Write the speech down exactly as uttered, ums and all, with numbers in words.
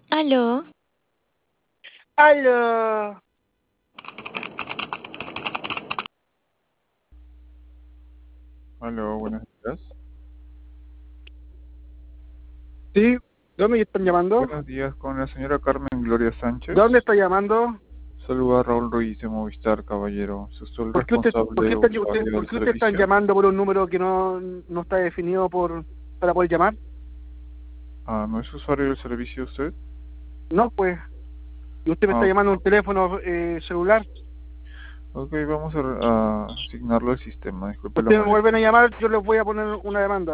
Aló. ¡Aló! Aló, buenos días. ¿Sí? ¿De dónde están llamando? Buenos días, con la señora Carmen Gloria Sánchez. ¿De dónde está llamando? Saluda a Raúl Ruiz de Movistar, caballero. Soy el ¿Por qué usted, por responsable qué está- usted, usuario por del qué usted están servicio. llamando por un número que no, no está definido por para poder llamar? Ah, ¿no es usuario del servicio usted? No, pues. Y usted me está Ah, llamando a un teléfono eh, celular. ok, vamos a, a asignarlo al sistema. Disculpe la Usted me vuelven molestia. a llamar, yo les voy a poner una demanda.